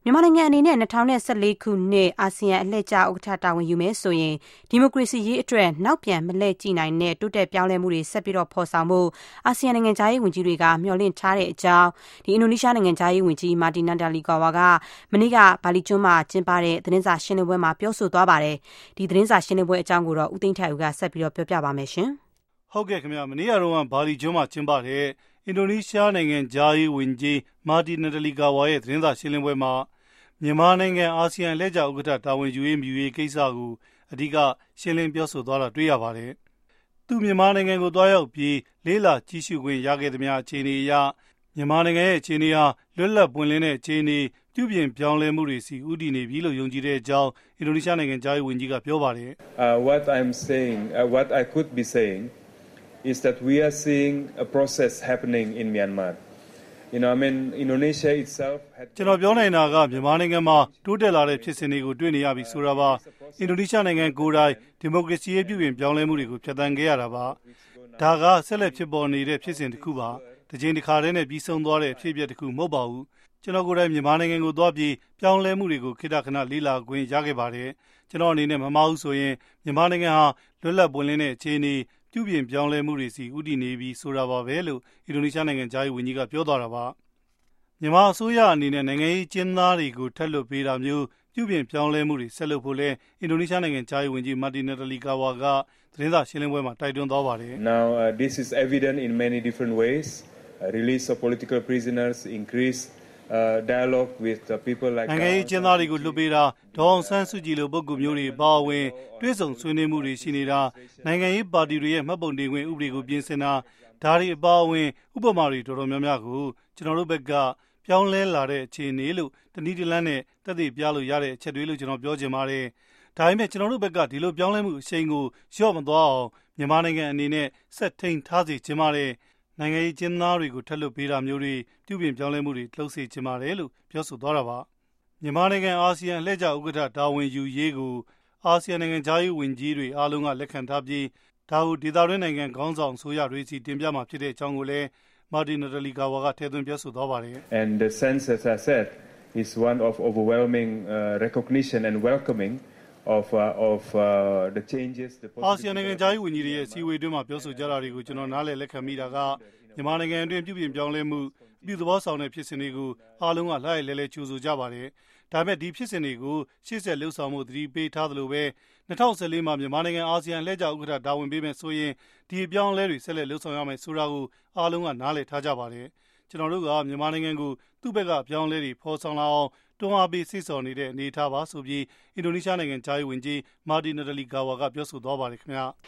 မြန်မာနိုင်ငံအနေနဲ့2014ခုနှစ်အာဆီယံအလှည့်ကျဥက္ကဋ္ဌတာဝန်ယူမယ်ဆိုရင်ဒီမိုကရေစီရေးအတွက်နောက်ပြန်မလှည့်ကြည့်နိုင်တဲ့တိုးတက်ပြောင်းလဲမှုတွေဆက်ပြီးဖော်ဆောင်ဖို့အာဆီယံနိုင်ငံသားရေးဝန်ကြီးတွေကမျှော်လင့်ထားတဲ့အကြောင်းအင်ဒိုနီးရှားနိုင်ငံသားရေးဝန်ကြီးမာတီနာတာလီကာဝါကမနေ့ကဘာလီကျွန်းမှာကျင်းပတဲ့သတင်းစာရှင်းလင်းပွဲမှာပြောဆိုသွားပါတယ်။ဒီသတင်းစာရှင်းလင်းပွဲအကြောင်းကိုတော့ဦးသိန်းထိုက်ဦးကဆက်ပြီးပြောပြပါမယ်ရှင်။ဟုတ်ကဲ့ခင်ဗျာမနေ့ကတော့ဘာလီကျွန်းမှာကျင်းပတဲ့အင်ဒိုနီးရှားနိုင်ငံသားရေးဝန်ကြီးမာတီနာတာလီကာဝါရဲ့သတင်းစာရှင်းလင်းပွဲမှာမြန်မာနိုင်ငံအာဆီယံလက်ကျဥက္ကဋ္ဌတာဝန်ယူရေးမြူရေးကိစ္စကိုအဓိကရှင်းလင်းပြောဆိုသွားတာတွေ့ရပါတယ်။သူမြန်မာနိုင်ငံကိုသွားရောက်ပြီးလေးလာကြည့်ရှုခွင့်ရခဲ့သမျှအခြေအနေအရမြန်မာနိုင်ငံရဲ့အခြေအနေဟာလွတ်လပ်ပွင့်လင်းတဲ့အခြေအနေပြုပြင်ပြောင်းလဲမှုတွေစီဦးတည်နေပြီလို့ယုံကြည်တဲ့အကြောင်းအင်ဒိုနီးရှားနိုင်ငံသားရေးဝန်ကြီးကပြောပါတယ် What I could be saying is that we are seeing a process happening in Myanmar.Indonesia itself ကျွန်တော်ပြောနိုင်တာကမြန်မာနိုင်ငံမှာတိုးတက်လာတဲ့ဖြစ်စဉ်တွေကိုတွေ့နေရပြီဆိုတာပါအင်ဒိုနီးရှားနိုင်ငံကိုယ်တိုင်ဒီမိုကရေစီရေးပြုပြင်ပြောင်းလဲမှုတွေကိုဖျက်ဆီးခဲ့ရတာပါဒါကဆက်လက်ဖြစ်ပေါ်နေတဲ့ဖြစ်စဉ်တစ်ခုပါတစ်ချိန်တစ်ခါတည်းနဲ့ပြီးဆုံးသွားတဲ့ဖြစ်ပျက်တစ်ခုမဟုတ်ပါဘူးကျွန်တော်ကိုယ်တိုင်မြန်မာနိုင်ငံကိုသွားပြီးပြောင်းလဲမှုတွေကိုခေတ္တခဏလေ့လာခွင့်ရခဲ့ပါတယ်ကျွန်တော်အနေနဲ့မမှားဘူးဆိုရင်မြန်မာနိုင်ငံဟာလွတ်လပ်ပွင့်လင်းတဲ့အခြေအနေပြုပြင်ပြောင်းလဲမှုတွေစီဦးတည်နေပြီဆိုတာပါပဲလို့အင်ဒိုနီးရှားနိုင်ငံသားရေးဝန်ကြီးကပြောသွားတာပါမြန်မာအစိုးရအနေနဲ့နိုင်ငံရေးကျင်းသားတွေကိုထပ်လွတ်ပေးတာမျိုးပြုပြင်ပြောင်းလဲမှုတွေဆက်လုပ်ဖို့လဲအင်ဒိုနီးရှားနိုင်ငံသားရေးဝန်ကြီးမာတီနာတာလီကာဝါကသတင်းစာရှင်းလင်းပွဲမှာတိုက်တွန်းသွားပါတယ် Now this is evident in many different ways release of political prisoners increase dialogue with people like နိုင်ငံရေးကျင်းသားတွေကိုလွတ်ပေးတာဒေါအောင်ဆန်းစုကြည်လိုပုဂ္ဂိုလ်မျိုးတွေပါဝင်တွဲဆုံဆွေးနွေးမှုတွေရှိနေတာနိုင်ငံရေးပါတီတွေရဲ့မှတ်ပုံတင်ခွင့်ဥပဒေကိုပြင်ဆင်တာဒါတွေအပါအဝင်ဥပမာတွေတော်တော်များများကိုကျွန်တော်တို့ဘက်ကပြောင်းလဲလာတဲ့အခြေအနေလို့တနည်းတလမ်းနဲ့သက်သေပြလို့ရတဲ့အချက်တွေလို့ကျွန်တော်ပြောချင်ပါတယ်ဒါပေမဲ့ကျွန်တော်တို့ဘက်ကဒီလိုပြောင်းလဲမှုအရှိန်ကိုလျှော့မသွားအောင်မြန်မာနိုင်ငံအနေနဲ့ဆက်ထိန်ထားစေချင်ပါတယ်နိုင်ငံရေးကျင်းသားတွေကိုထပ်လွတ်ပေးတာမျိုးတွေပြုပြင်ပြောင်းလဲမှုတွေလှုပ်စေချင်ပါတယ်လို့ပြောဆိုသွားတာပါမြန်မာနိုင်ငံအာဆီယံအလှည့်ကျဥက္ကဋ္ဌတာဝန်ယူရေးကိုအာဆီယံနိုင်ငံသားရေးဝန်ကြီးတွေအားလုံးကလက်ခံထားပြီးဒါကိုဒေသတွင်းနိုင်ငံခေါင်းဆောင်ဆိုရတွေစီတင်ပြမှာဖြစ်တဲ့အကြောင်းကိုလည်းမာတီနာတာလီကာဝါကထည့်သွင်းပြောဆိုသွားပါတယ် And the sense as I said is one of overwhelming recognition and welcoming of the changes the အာဆီယံနိုင်ငံသားရေးဝန်ကြီးတွေရဲ့စီဝေတွင်းမှာပြောဆိုကြတာတွေကိုကျွန်တော်နားလည်လက်ခံမိတာကမြန်မာနိုင်ငံအတွင်းပြုပြင်ပြောင်းလဲမှုအပြုသဘောဆောင်တဲ့ဖြစ်စဉ်တွေကိုအားလုံးကလှိုက်လဲလဲကြိုဆိုကြပါတယ်ဒါပေမဲ့ဒီဖြစ်စဉ်တွေကိုရှေ့ဆက်လှုပ်ဆောင်မှုသတိပေးထားသလိုပဲ2014မှာမြန်မာနိုင်ငံအာဆီယံလက်ကျဥက္ကဋ္ဌတာဝန်ပေးမယ်ဆိုရင်ဒီအပြောင်းအလဲတွေဆက်လက်လှုပ်ဆောင်ရမယ်ဆိုတာကိုအားလုံးကနားလည်ထားကြပါတယ်ကျွန်တော်တို့ကမြန်မာနိုင်ငံကိုသူ့ဘက်ကပြောင်းလဲတွေဖော်ဆောင်လာအောင်တွန်းအားပေးစိတ်ဆော်နေတဲ့အနေအထားပါဆိုပြီးအင်ဒိုနီးရှားနိုင်ငံသားရေးဝန်ကြီးမာတီနာတာလီကာဝါကပြောဆိုသွားပါတယ်ခင်ဗျာ